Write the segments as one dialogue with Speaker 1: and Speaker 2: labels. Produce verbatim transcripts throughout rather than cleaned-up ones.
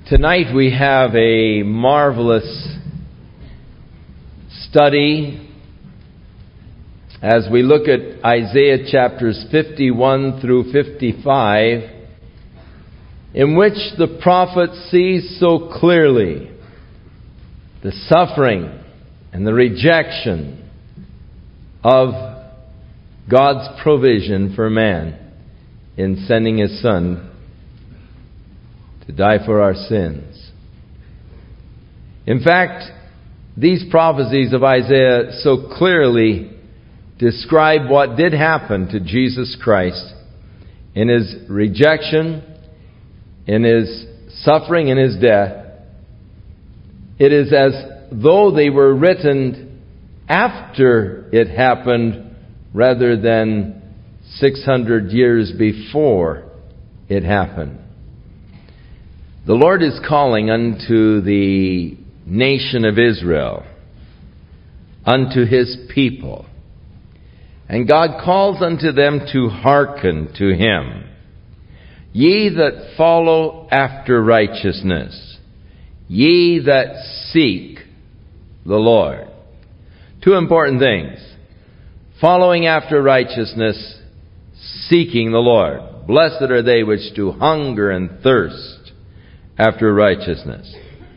Speaker 1: Tonight we have a marvelous study as we look at Isaiah chapters fifty-one through fifty-five, in which the prophet sees so clearly the suffering and the rejection of God's provision for man in sending His Son to die for our sins. In fact, these prophecies of Isaiah so clearly describe what did happen to Jesus Christ in His rejection, in His suffering, in His death. It is as though they were written after it happened rather than six hundred years before it happened. The Lord is calling unto the nation of Israel, unto His people. And God calls unto them to hearken to Him. Ye that follow after righteousness, ye that seek the Lord. Two important things. Following after righteousness, seeking the Lord. Blessed are they which do hunger and thirst after righteousness.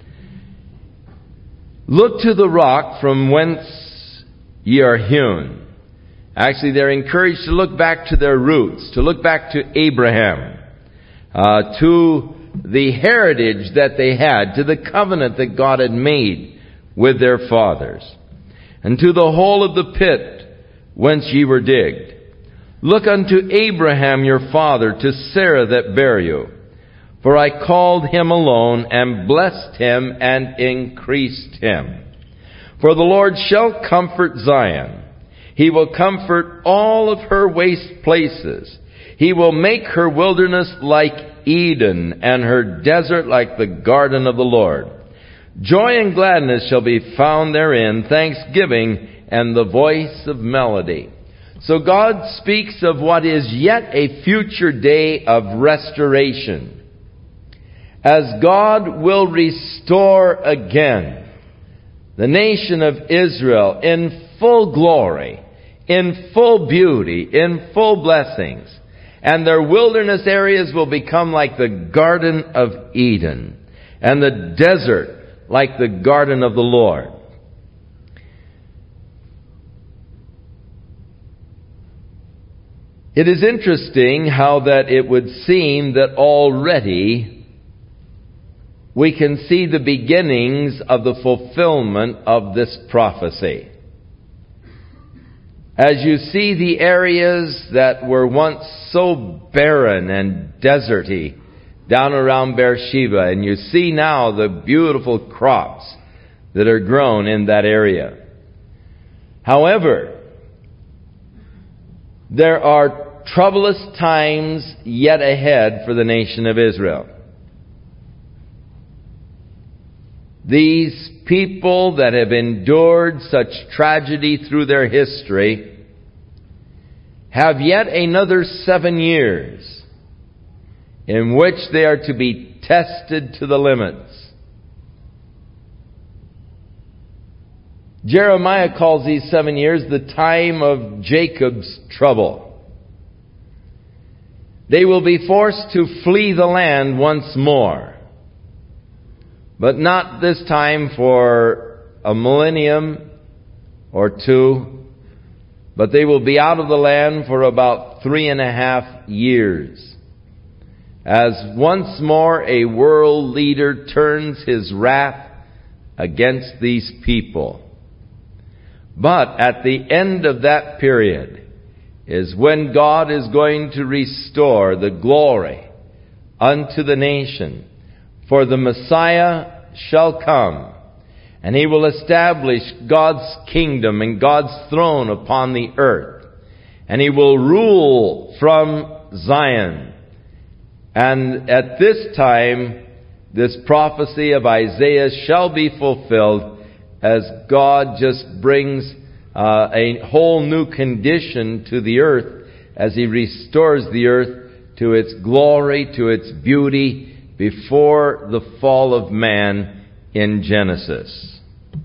Speaker 1: Look to the rock from whence ye are hewn. Actually, they're encouraged to look back to their roots, to look back to Abraham, uh, to the heritage that they had, to the covenant that God had made with their fathers, and to the hole of the pit whence ye were digged. Look unto Abraham your father, to Sarah that bare you. For I called him alone, and blessed him, and increased him. For the Lord shall comfort Zion. He will comfort all of her waste places. He will make her wilderness like Eden, and her desert like the garden of the Lord. Joy and gladness shall be found therein, thanksgiving and the voice of melody. So God speaks of what is yet a future day of restoration, as God will restore again the nation of Israel in full glory, in full beauty, in full blessings. And their wilderness areas will become like the Garden of Eden, and the desert like the garden of the Lord. It is interesting how that it would seem that already we can see the beginnings of the fulfillment of this prophecy. As you see the areas that were once so barren and deserty down around Beersheba, and you see now the beautiful crops that are grown in that area. However, there are troublous times yet ahead for the nation of Israel. These people that have endured such tragedy through their history have yet another seven years in which they are to be tested to the limits. Jeremiah calls these seven years the time of Jacob's trouble. They will be forced to flee the land once more. But not this time for a millennium or two, but they will be out of the land for about three and a half years, as once more a world leader turns his wrath against these people. But at the end of that period is when God is going to restore the glory unto the nation. For the Messiah shall come, and He will establish God's kingdom and God's throne upon the earth. And He will rule from Zion. And at this time, this prophecy of Isaiah shall be fulfilled, as God just brings uh, a whole new condition to the earth, as He restores the earth to its glory, to its beauty, before the fall of man in Genesis.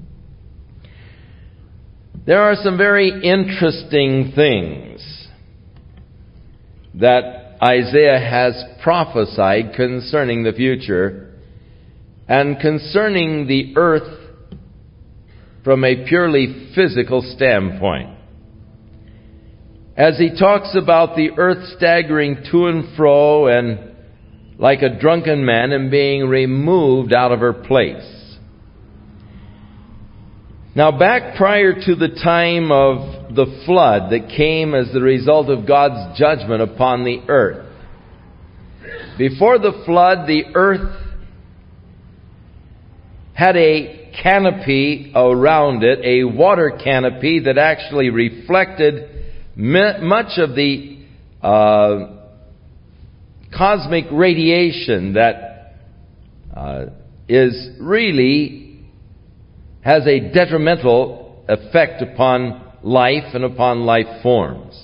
Speaker 1: There are some very interesting things that Isaiah has prophesied concerning the future and concerning the earth from a purely physical standpoint. As he talks about the earth staggering to and fro and like a drunken man and being removed out of her place. Now, back prior to the time of the flood that came as the result of God's judgment upon the earth, before the flood, the earth had a canopy around it, a water canopy that actually reflected much of the uh, cosmic radiation that uh, is really has a detrimental effect upon life and upon life forms.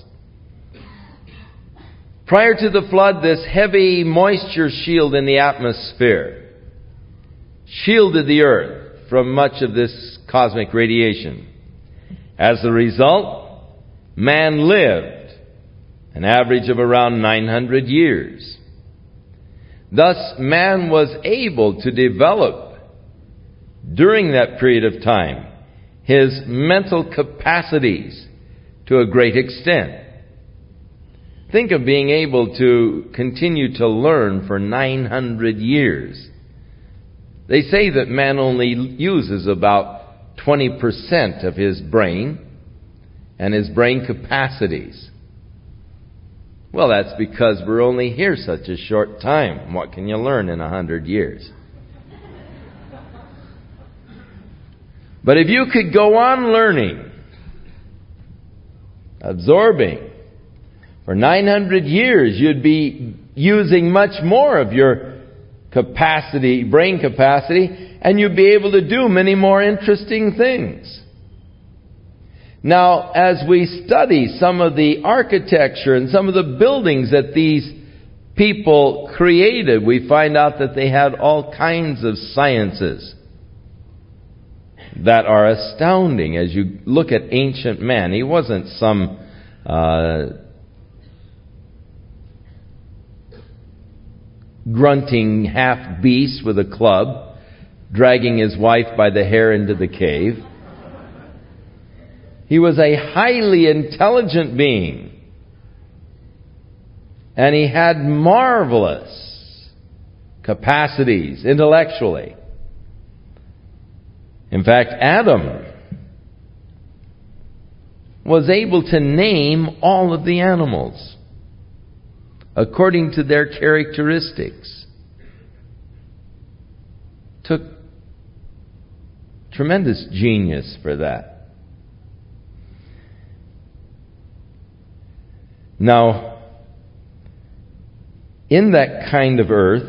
Speaker 1: Prior to the flood, this heavy moisture shield in the atmosphere shielded the earth from much of this cosmic radiation. As a result, man lived an average of around nine hundred years. Thus, man was able to develop during that period of time his mental capacities to a great extent. Think of being able to continue to learn for nine hundred years. They say that man only uses about twenty percent of his brain and his brain capacities. Well, that's because we're only here such a short time. What can you learn in a hundred years? But if you could go on learning, absorbing, for nine hundred years, you'd be using much more of your capacity, brain capacity, and you'd be able to do many more interesting things. Now, as we study some of the architecture and some of the buildings that these people created, we find out that they had all kinds of sciences that are astounding as you look at ancient man. He wasn't some uh, grunting half beast with a club, dragging his wife by the hair into the cave. He was a highly intelligent being. And he had marvelous capacities intellectually. In fact, Adam was able to name all of the animals according to their characteristics. Took tremendous genius for that. Now, in that kind of earth,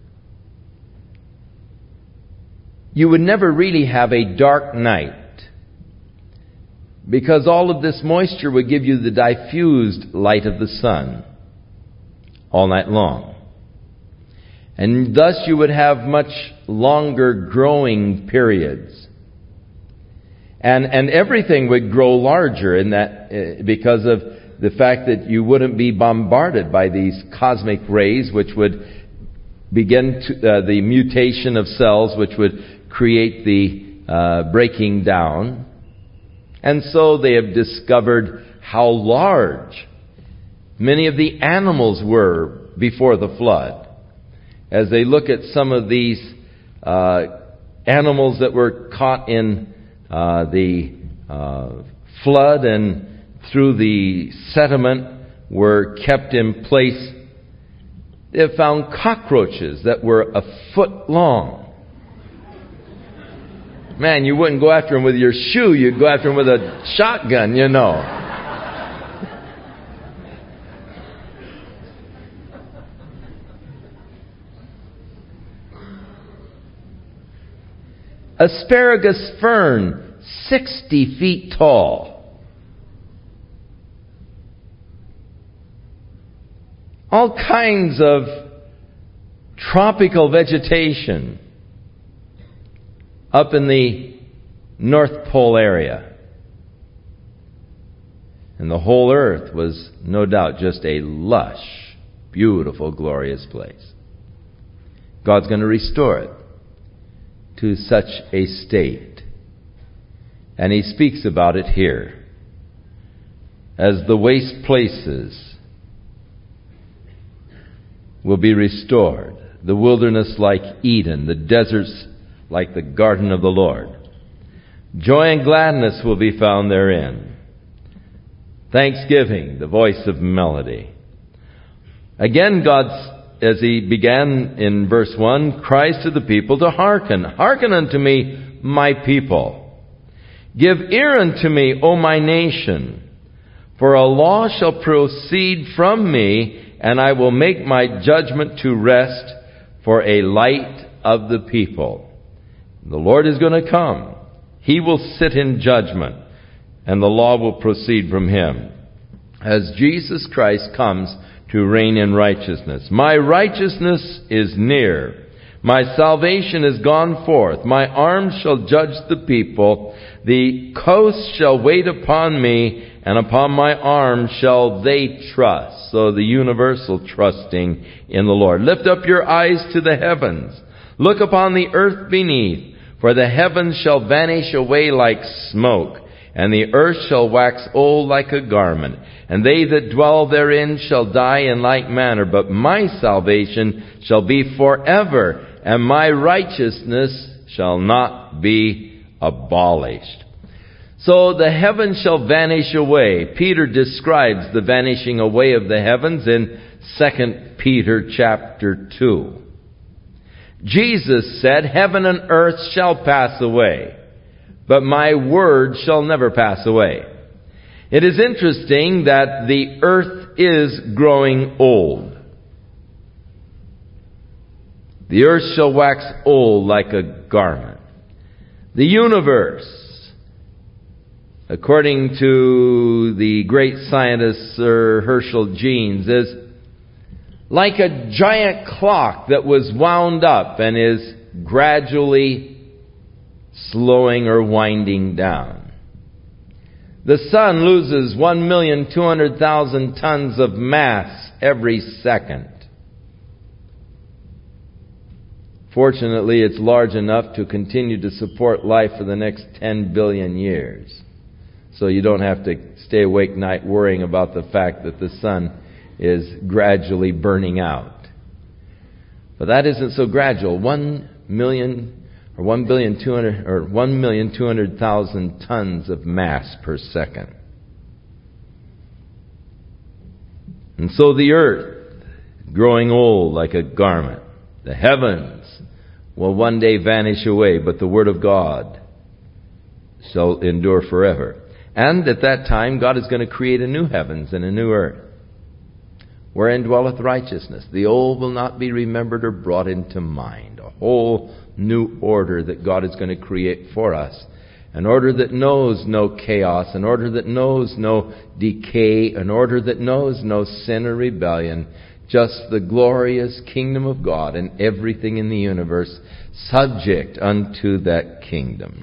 Speaker 1: you would never really have a dark night, because all of this moisture would give you the diffused light of the sun all night long. And thus you would have much longer growing periods. And and everything would grow larger in that uh, because of the fact that you wouldn't be bombarded by these cosmic rays, which would begin to, uh, the mutation of cells, which would create the uh, breaking down. And so they have discovered how large many of the animals were before the flood. As they look at some of these uh, animals that were caught in uh, the uh, flood and through the sediment were kept in place, they have found cockroaches that were a foot long. Man, you wouldn't go after them with your shoe, you'd go after them with a shotgun, you know. Asparagus fern, sixty feet tall. All kinds of tropical vegetation up in the North Pole area. And the whole earth was no doubt just a lush, beautiful, glorious place. God's going to restore it to such a state. And He speaks about it here. As the waste places will be restored, the wilderness like Eden, the deserts like the garden of the Lord. Joy and gladness will be found therein. Thanksgiving, the voice of melody. Again, God, as He began in verse one, cries to the people to hearken. Hearken unto me, my people. Give ear unto me, O my nation. For a law shall proceed from me, and I will make my judgment to rest for a light of the people. The Lord is going to come. He will sit in judgment, and the law will proceed from Him. As Jesus Christ comes to reign in righteousness. My righteousness is near. My salvation is gone forth. My arm shall judge the people. The coast shall wait upon me, and upon my arm shall they trust. So the universal trusting in the Lord. Lift up your eyes to the heavens. Look upon the earth beneath. For the heavens shall vanish away like smoke, and the earth shall wax old like a garment. And they that dwell therein shall die in like manner. But my salvation shall be forever, and my righteousness shall not be abolished. So the heavens shall vanish away. Peter describes the vanishing away of the heavens in Second Peter chapter two. Jesus said, heaven and earth shall pass away, but my word shall never pass away. It is interesting that the earth is growing old. The earth shall wax old like a garment. The universe, according to the great scientist Sir Herschel Jeans, is like a giant clock that was wound up and is gradually slowing or winding down. The sun loses one million two hundred thousand tons of mass every second. Fortunately, it's large enough to continue to support life for the next ten billion years. So you don't have to stay awake night worrying about the fact that the sun is gradually burning out. But that isn't so gradual. One million or one billion two hundred or one million two hundred thousand tons of mass per second. And so the earth, growing old like a garment, the heavens will one day vanish away, but the word of God shall endure forever. And at that time, God is going to create a new heavens and a new earth, wherein dwelleth righteousness. The old will not be remembered or brought into mind. A whole new order that God is going to create for us. An order that knows no chaos. An order that knows no decay. An order that knows no sin or rebellion. Just the glorious kingdom of God and everything in the universe subject unto that kingdom.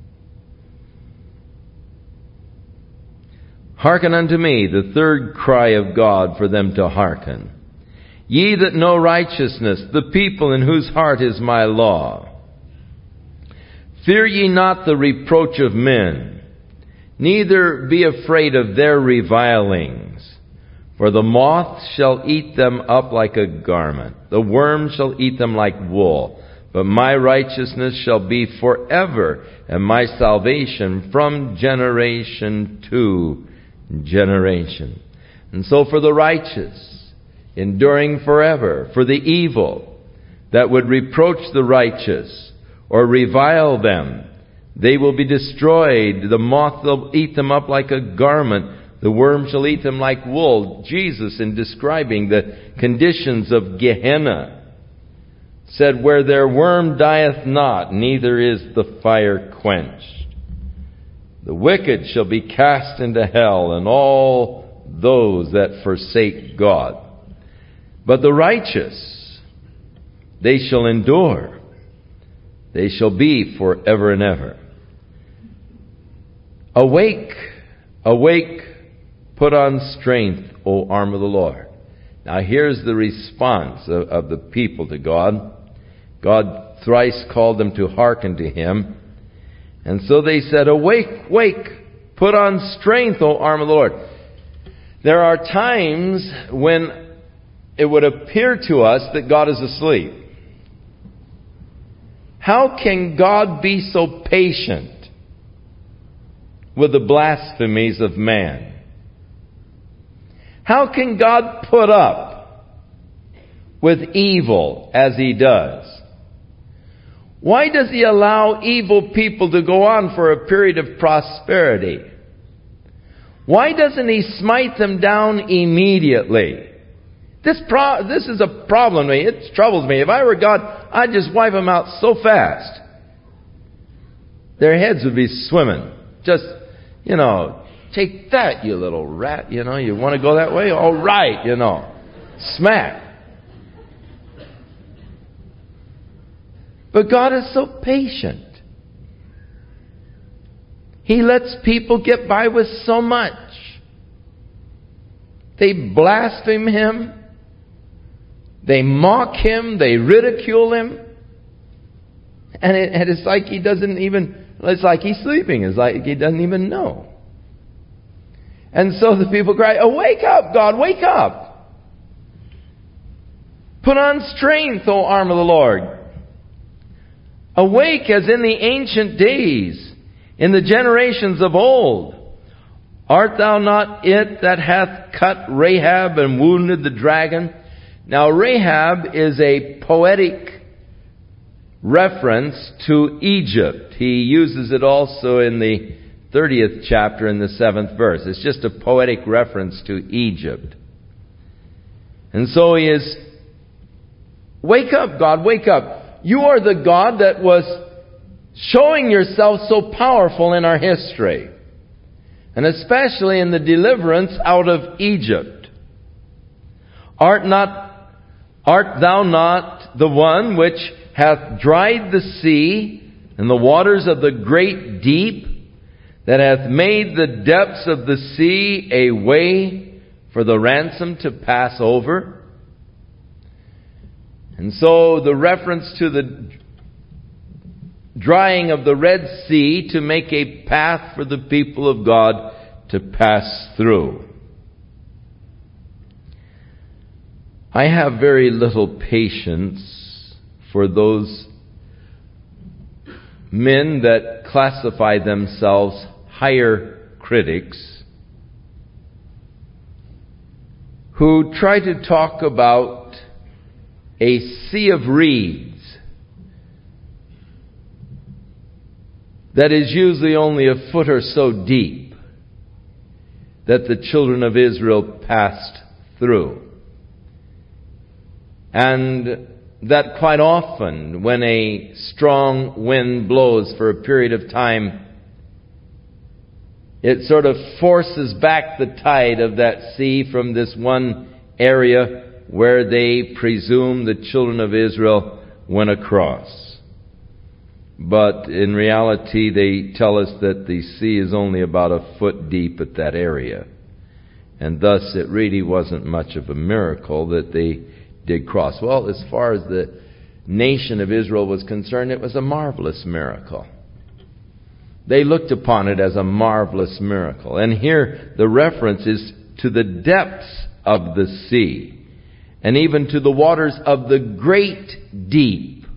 Speaker 1: Hearken unto me, the third cry of God for them to hearken. Ye that know righteousness, the people in whose heart is my law. Fear ye not the reproach of men, neither be afraid of their revilings. For the moth shall eat them up like a garment, the worm shall eat them like wool. But my righteousness shall be forever, and my salvation from generation to generation. And so for the righteous, enduring forever, for the evil that would reproach the righteous or revile them, they will be destroyed. The moth will eat them up like a garment. The worm shall eat them like wool. Jesus, in describing the conditions of Gehenna, said, where their worm dieth not, neither is the fire quenched. The wicked shall be cast into hell, and all those that forsake God. But the righteous, they shall endure. They shall be forever and ever. Awake, awake, put on strength, O arm of the Lord. Now here's the response of, of the people to God. God thrice called them to hearken to Him. And so they said, awake, wake, put on strength, O arm of the Lord. There are times when it would appear to us that God is asleep. How can God be so patient with the blasphemies of man? How can God put up with evil as He does? Why does He allow evil people to go on for a period of prosperity? Why doesn't He smite them down immediately? This pro- this is a problem to me. It troubles me. If I were God, I'd just wipe them out so fast. Their heads would be swimming. Just, you know, take that, you little rat. You know, you want to go that way? All right, you know. Smack. But God is so patient. He lets people get by with so much. They blaspheme Him. They mock Him. They ridicule Him. And, it, and it's like He doesn't even, it's like He's sleeping. It's like He doesn't even know. And so the people cry, oh, wake up, God, wake up. Put on strength, O arm of the Lord. Awake as in the ancient days, in the generations of old. Art thou not it that hath cut Rahab and wounded the dragon? Now Rahab is a poetic reference to Egypt. He uses it also in the thirtieth chapter in the seventh verse. It's just a poetic reference to Egypt. And so he is, wake up, God, wake up. You are the God that was showing yourself so powerful in our history. And especially in the deliverance out of Egypt. Art not, art thou not the one which hath dried the sea and the waters of the great deep, that hath made the depths of the sea a way for the ransom to pass over? And so the reference to the drying of the Red Sea to make a path for the people of God to pass through. I have very little patience for those men that classify themselves higher critics who try to talk about a sea of reeds that is usually only a foot or so deep that the children of Israel passed through. And that quite often, when a strong wind blows for a period of time, it sort of forces back the tide of that sea from this one area where they presume the children of Israel went across. But in reality, they tell us that the sea is only about a foot deep at that area. And thus, it really wasn't much of a miracle that they did cross. Well, as far as the nation of Israel was concerned, it was a marvelous miracle. They looked upon it as a marvelous miracle. And here, the reference is to the depths of the sea, and even to the waters of the great deep.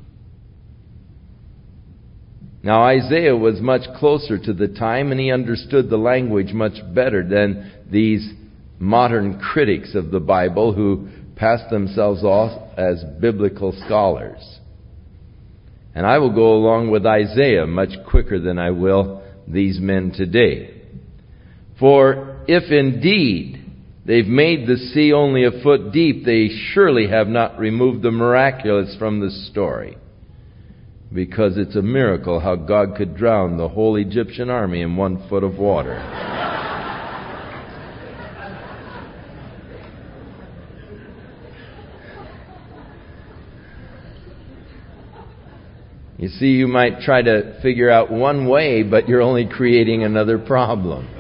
Speaker 1: Now, Isaiah was much closer to the time, and he understood the language much better than these modern critics of the Bible who pass themselves off as biblical scholars. And I will go along with Isaiah much quicker than I will these men today. For if indeed they've made the sea only a foot deep, they surely have not removed the miraculous from the story. Because it's a miracle how God could drown the whole Egyptian army in one foot of water. You see, you might try to figure out one way, but you're only creating another problem.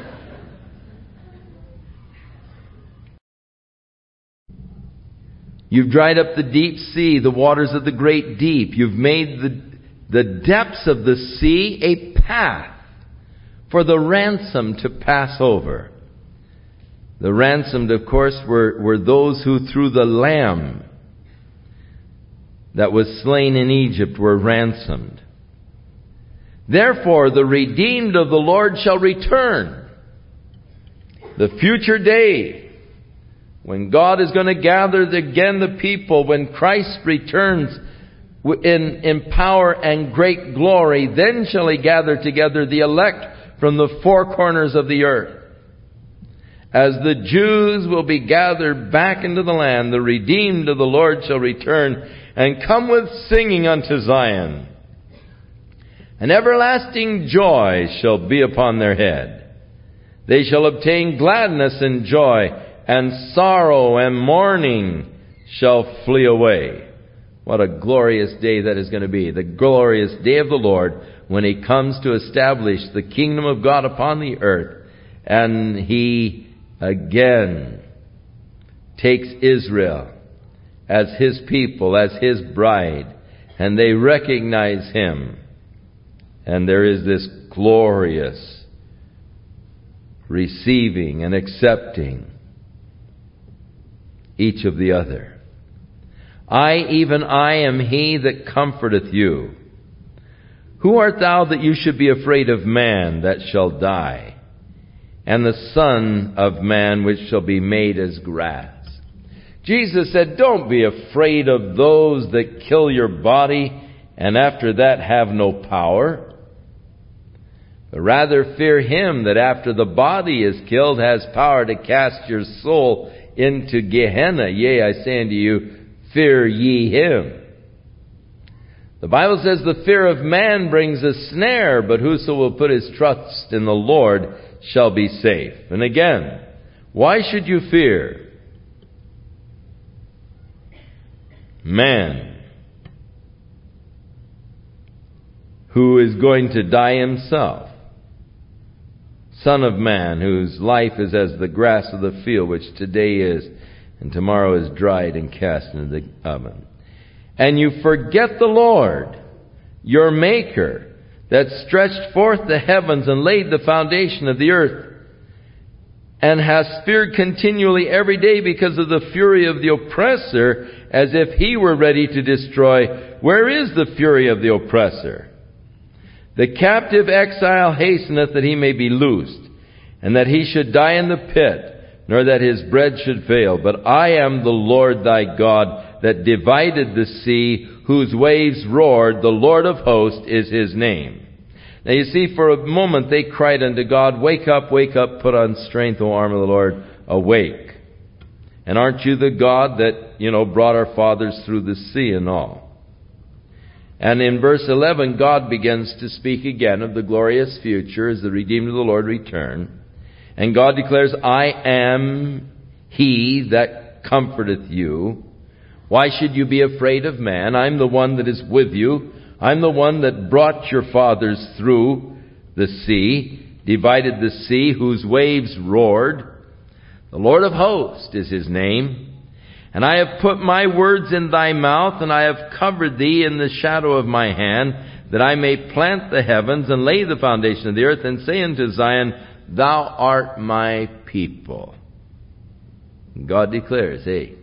Speaker 1: You've dried up the deep sea, the waters of the great deep. You've made the, the depths of the sea a path for the ransomed to pass over. The ransomed, of course, were, were those who through the Lamb that was slain in Egypt were ransomed. Therefore, the redeemed of the Lord shall return. The future day, when God is going to gather again the people, when Christ returns in, in power and great glory, then shall He gather together the elect from the four corners of the earth. As the Jews will be gathered back into the land, the redeemed of the Lord shall return and come with singing unto Zion. An everlasting joy shall be upon their head. They shall obtain gladness and joy, and sorrow and mourning shall flee away. What a glorious day that is going to be. The glorious day of the Lord when He comes to establish the kingdom of God upon the earth. And He again takes Israel as His people, as His bride. And they recognize Him. And there is this glorious receiving and accepting each of the other. I, even I, am He that comforteth you. Who art thou that you should be afraid of man that shall die, and the Son of Man which shall be made as grass? Jesus said, don't be afraid of those that kill your body, and after that have no power. But rather fear Him that after the body is killed has power to cast your soul into Gehenna. Yea, I say unto you, fear ye Him. The Bible says the fear of man brings a snare, but whoso will put his trust in the Lord shall be safe. And again, why should you fear man, who is going to die himself? Son of man, whose life is as the grass of the field, which today is, and tomorrow is dried and cast into the oven. And you forget the Lord, your Maker, that stretched forth the heavens and laid the foundation of the earth, and hast feared continually every day because of the fury of the oppressor, as if he were ready to destroy. Where is the fury of the oppressor? The captive exile hasteneth that he may be loosed, and that he should die in the pit, nor that his bread should fail. But I am the Lord thy God, that divided the sea, whose waves roared. The Lord of hosts is His name. Now you see, for a moment they cried unto God, wake up, wake up, put on strength, O arm of the Lord, awake. And aren't you the God that, you know, brought our fathers through the sea and all? And in verse eleven, God begins to speak again of the glorious future as the redeemed of the Lord return. And God declares, I am He that comforteth you. Why should you be afraid of man? I'm the one that is with you. I'm the one that brought your fathers through the sea, divided the sea, whose waves roared. The Lord of hosts is His name. And I have put my words in thy mouth, and I have covered thee in the shadow of my hand, that I may plant the heavens and lay the foundation of the earth, and say unto Zion, thou art my people. And God declares, hey,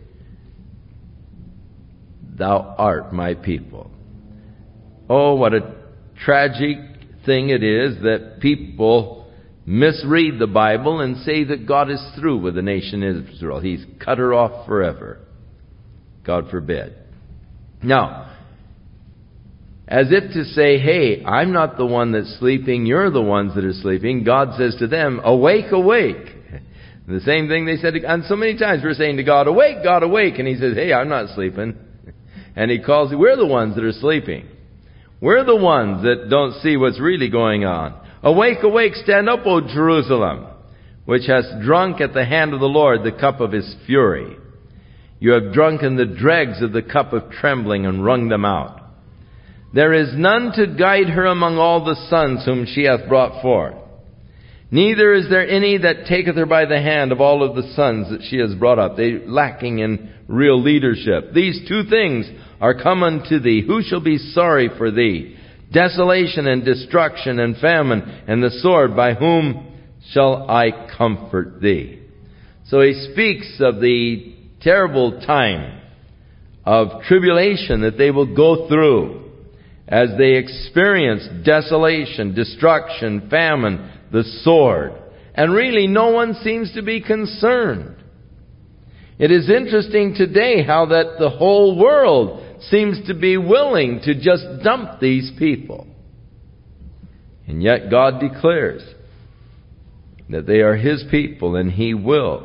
Speaker 1: thou art my people. Oh, what a tragic thing it is that people misread the Bible and say that God is through with the nation of Israel. He's cut her off forever. God forbid. Now, as if to say, hey, I'm not the one that's sleeping, you're the ones that are sleeping, God says to them, awake, awake. The same thing they said, and so many times we're saying to God, awake, God, awake. And He says, hey, I'm not sleeping. And He calls, we're the ones that are sleeping. We're the ones that don't see what's really going on. Awake, awake, stand up, O Jerusalem, which hast drunk at the hand of the Lord the cup of His fury. You have drunken the dregs of the cup of trembling and wrung them out. There is none to guide her among all the sons whom she hath brought forth. Neither is there any that taketh her by the hand of all of the sons that she has brought up. They lacking in real leadership. These two things are come unto thee. Who shall be sorry for thee? Desolation and destruction and famine and the sword. By whom shall I comfort thee? So he speaks of the terrible time of tribulation that they will go through as they experience desolation, destruction, famine, the sword. And really no one seems to be concerned. It is interesting today how that the whole world seems to be willing to just dump these people. And yet God declares that they are His people and He will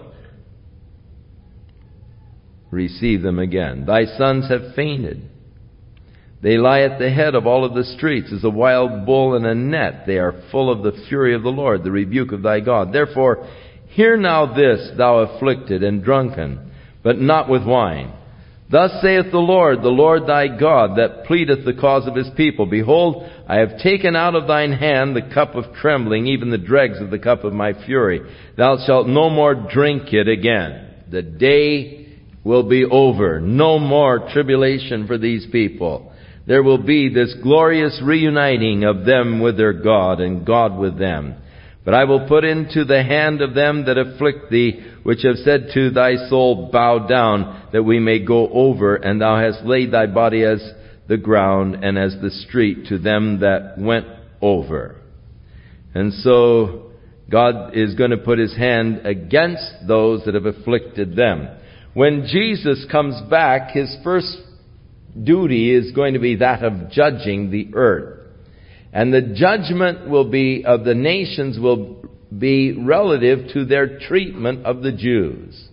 Speaker 1: receive them again. Thy sons have fainted. They lie at the head of all of the streets as a wild bull in a net. They are full of the fury of the Lord, the rebuke of thy God. Therefore, hear now this, thou afflicted and drunken, but not with wine. Thus saith the Lord, the Lord thy God, that pleadeth the cause of His people. Behold, I have taken out of thine hand the cup of trembling, even the dregs of the cup of my fury. Thou shalt no more drink it again. The day will be over. No more tribulation for these people. There will be this glorious reuniting of them with their God and God with them. But I will put into the hand of them that afflict thee, which have said to thy soul, bow down, that we may go over, and thou hast laid thy body as the ground and as the street to them that went over. And so God is going to put His hand against those that have afflicted them. When Jesus comes back, His first duty is going to be that of judging the earth. And the judgment will be of the nations will be relative to their treatment of the Jews.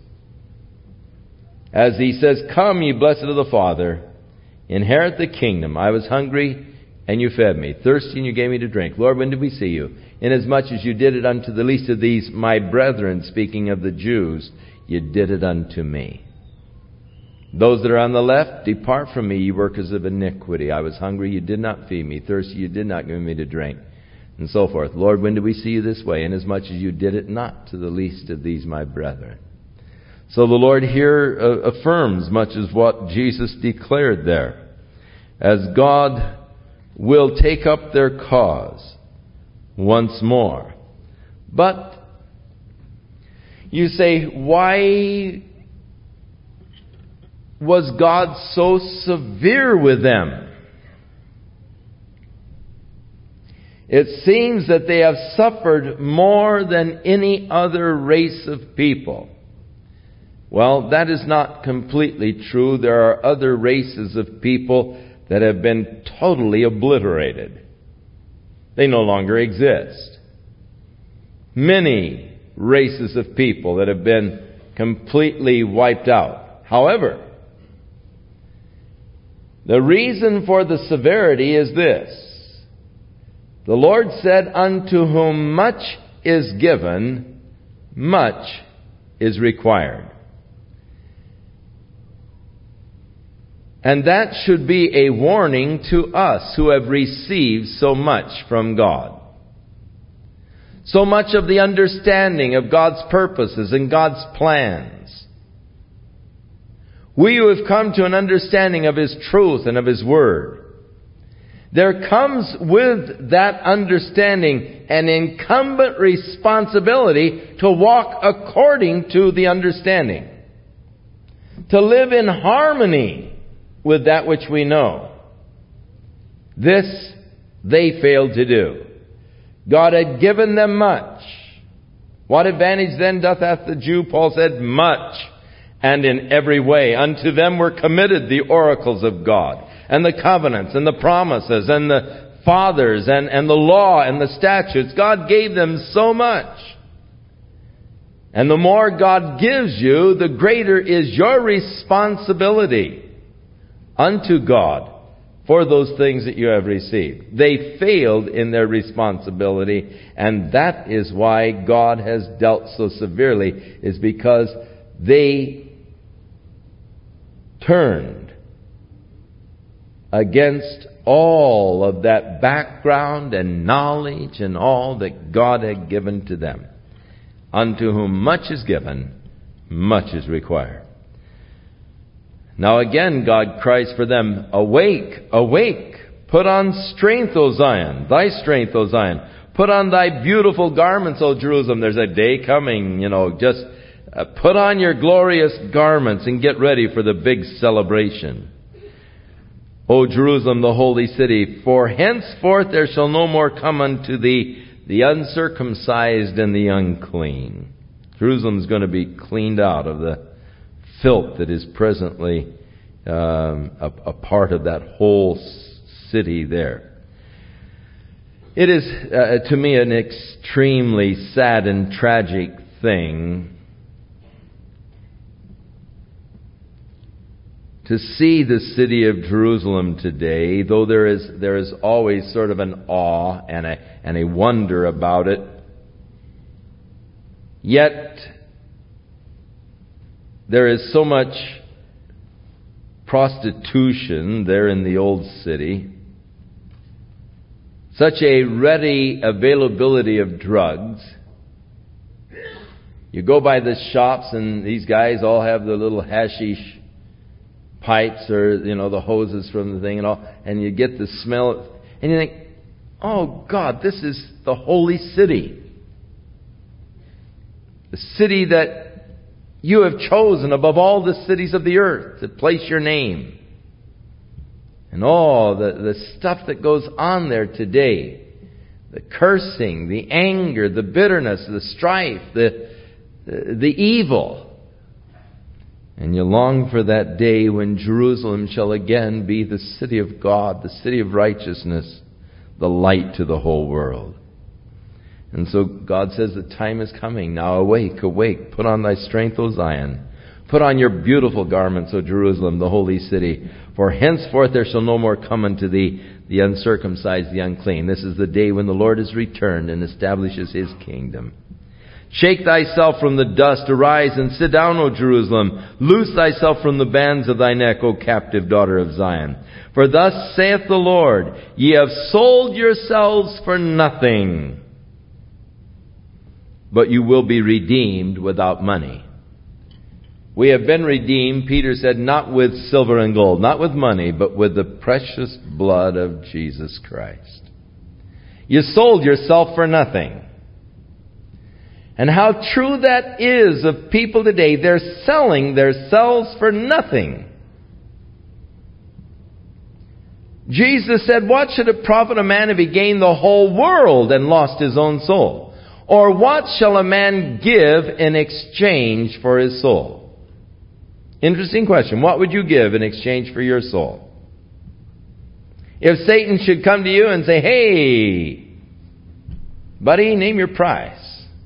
Speaker 1: As He says, come ye blessed of the Father, inherit the kingdom. I was hungry and you fed me, thirsty and you gave me to drink. Lord, when did we see you? Inasmuch as you did it unto the least of these my brethren, speaking of the Jews, you did it unto me. Those that are on the left, depart from me, ye workers of iniquity. I was hungry, you did not feed me. Thirsty, you did not give me to drink. And so forth. Lord, when did we see you this way? Inasmuch as you did it not to the least of these my brethren. So the Lord here uh, affirms much as what Jesus declared there. As God will take up their cause once more. But you say, why was God so severe with them? It seems that they have suffered more than any other race of people. Well, that is not completely true. There are other races of people that have been totally obliterated. They no longer exist. Many races of people that have been completely wiped out. However, the reason for the severity is this. The Lord said, unto whom much is given, much is required. And that should be a warning to us who have received so much from God. So much of the understanding of God's purposes and God's plans. We who have come to an understanding of His truth and of His Word. There comes with that understanding an incumbent responsibility to walk according to the understanding. To live in harmony with that which we know. This they failed to do. God had given them much. What advantage then doth hath the Jew? Paul said, much, and in every way. Unto them were committed the oracles of God, and the covenants, and the promises, and the fathers, and, and the law, and the statutes. God gave them so much. And the more God gives you, the greater is your responsibility unto God for those things that you have received. They failed in their responsibility, and that is why God has dealt so severely, is because they turned against all of that background and knowledge and all that God had given to them. Unto whom much is given, much is required. Now again, God cries for them, awake, awake, put on strength, O Zion, thy strength, O Zion. Put on thy beautiful garments, O Jerusalem. There's a day coming, you know, just uh, put on your glorious garments and get ready for the big celebration. O Jerusalem, the holy city, for henceforth there shall no more come unto thee the uncircumcised and the unclean. Jerusalem's going to be cleaned out of the filth that is presently um, a, a part of that whole city there. It is, uh, to me, an extremely sad and tragic thing to see the city of Jerusalem today, though there is there is always sort of an awe and a and a wonder about it. Yet there is so much prostitution there in the old city, such a ready availability of drugs. You go by the shops and these guys all have the little hashish pipes or, you know, the hoses from the thing and all, and you get the smell, and you think, oh God, this is the holy city. The city that you have chosen above all the cities of the earth to place your name. And all the, the stuff that goes on there today. The cursing, the anger, the bitterness, the strife, the, the, the evil. And you long for that day when Jerusalem shall again be the city of God, the city of righteousness, the light to the whole world. And so God says the time is coming. Now awake, awake, put on thy strength, O Zion. Put on your beautiful garments, O Jerusalem, the holy city. For henceforth there shall no more come unto thee the uncircumcised, the unclean. This is the day when the Lord is returned and establishes His kingdom. Shake thyself from the dust, arise and sit down, O Jerusalem. Loose thyself from the bands of thy neck, O captive daughter of Zion. For thus saith the Lord, ye have sold yourselves for nothing, but you will be redeemed without money. We have been redeemed, Peter said, not with silver and gold, not with money, but with the precious blood of Jesus Christ. You sold yourself for nothing. And how true that is of people today. They're selling themselves for nothing. Jesus said, what should it profit a man if he gained the whole world and lost his own soul? Or what shall a man give in exchange for his soul? Interesting question. What would you give in exchange for your soul? If Satan should come to you and say, hey, buddy, name your price.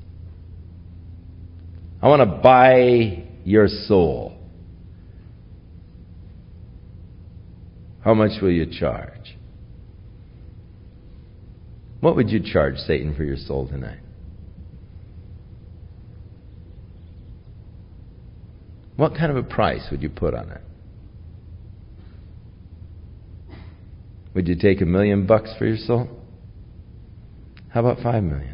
Speaker 1: I want to buy your soul. How much will you charge? What would you charge Satan for your soul tonight? What kind of a price would you put on it? Would you take a million bucks for your soul? How about five million?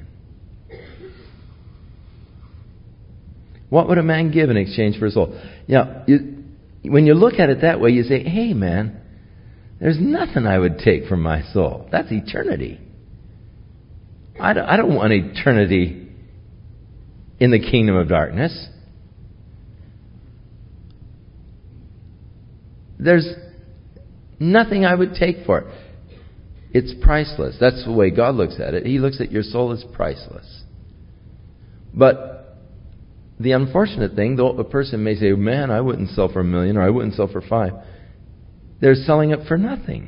Speaker 1: What would a man give in exchange for his soul? You know, you, when you look at it that way, you say, hey man, there's nothing I would take from my soul. That's eternity. I don't, I don't want eternity in the kingdom of darkness. There's nothing I would take for it. It's priceless. That's the way God looks at it. He looks at your soul as priceless. But the unfortunate thing, though a person may say, man, I wouldn't sell for a million or I wouldn't sell for five. They're selling it for nothing.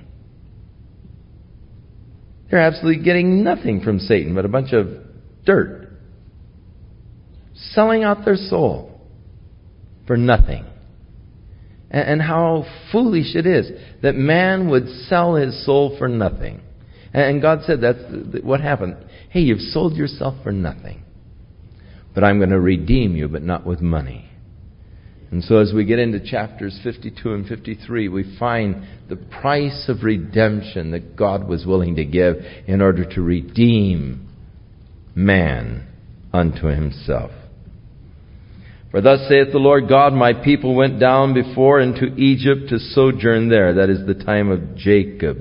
Speaker 1: They're absolutely getting nothing from Satan but a bunch of dirt. Selling out their soul for nothing. And, and how foolish it is that man would sell his soul for nothing. And God said that's what happened. Hey, you've sold yourself for nothing. But I'm going to redeem you, but not with money. And so as we get into chapters fifty-two and fifty-three, we find the price of redemption that God was willing to give in order to redeem man unto himself. For thus saith the Lord God, my people went down before into Egypt to sojourn there. That is the time of Jacob.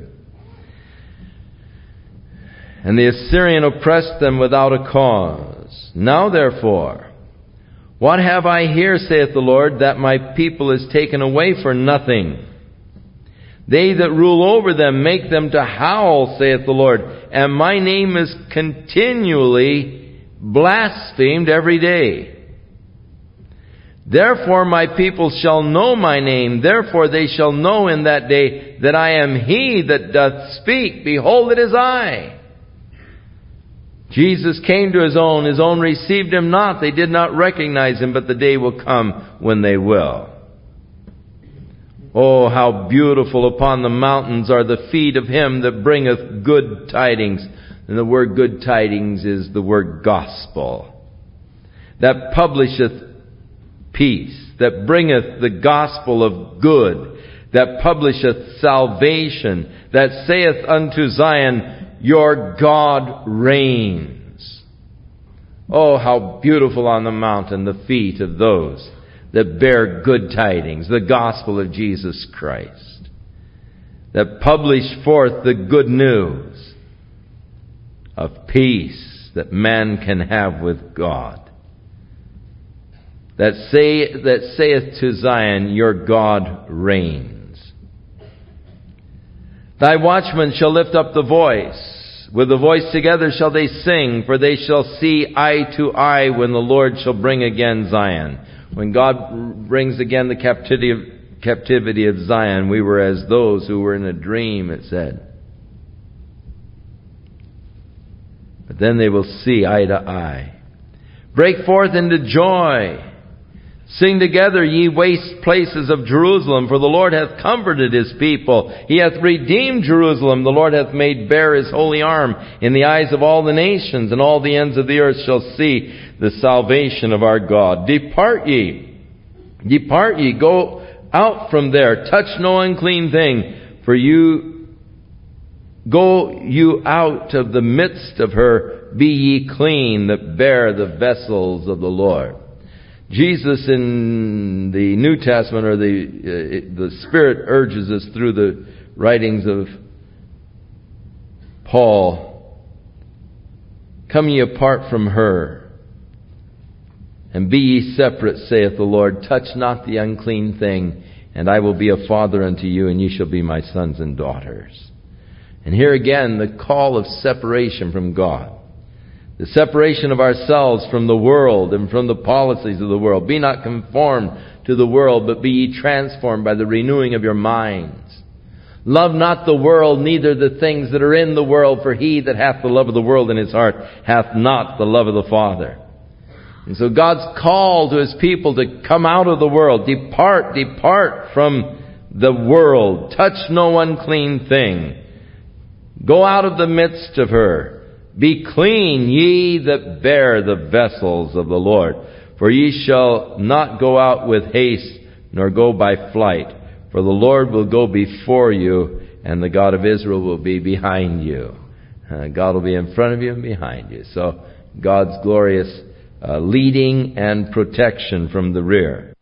Speaker 1: And the Assyrian oppressed them without a cause. Now therefore, what have I here, saith the Lord, that my people is taken away for nothing? They that rule over them make them to howl, saith the Lord, and my name is continually blasphemed every day. Therefore my people shall know my name, therefore they shall know in that day that I am He that doth speak. Behold, it is I. Jesus came to His own, His own received Him not. They did not recognize Him, but the day will come when they will. Oh, how beautiful upon the mountains are the feet of Him that bringeth good tidings. And the word good tidings is the word gospel. That publisheth peace, that bringeth the gospel of good, that publisheth salvation, that saith unto Zion, your God reigns. Oh, how beautiful on the mountain the feet of those that bear good tidings, the gospel of Jesus Christ, that publish forth the good news of peace that man can have with God. That say that saith to Zion, your God reigns. Thy watchmen shall lift up the voice. With the voice together shall they sing, for they shall see eye to eye when the Lord shall bring again Zion. When God brings again the captivity of, captivity of Zion, we were as those who were in a dream, it said. But then they will see eye to eye. Break forth into joy. Sing together, ye waste places of Jerusalem, for the Lord hath comforted His people. He hath redeemed Jerusalem. The Lord hath made bare His holy arm in the eyes of all the nations, and all the ends of the earth shall see the salvation of our God. Depart ye, depart ye, go out from there, touch no unclean thing, for you, go you out of the midst of her, be ye clean that bear the vessels of the Lord. Jesus in the New Testament, or the uh, the Spirit urges us through the writings of Paul, come ye apart from her, and be ye separate, saith the Lord. Touch not the unclean thing, and I will be a father unto you, and ye shall be my sons and daughters. And here again, the call of separation from God. The separation of ourselves from the world and from the policies of the world. Be not conformed to the world, but be ye transformed by the renewing of your minds. Love not the world, neither the things that are in the world, for he that hath the love of the world in his heart hath not the love of the Father. And so God's call to His people to come out of the world. Depart, depart from the world. Touch no unclean thing. Go out of the midst of her. Be clean, ye that bear the vessels of the Lord. For ye shall not go out with haste, nor go by flight. For the Lord will go before you, and the God of Israel will be behind you. Uh, God will be in front of you and behind you. So God's glorious uh, leading and protection from the rear.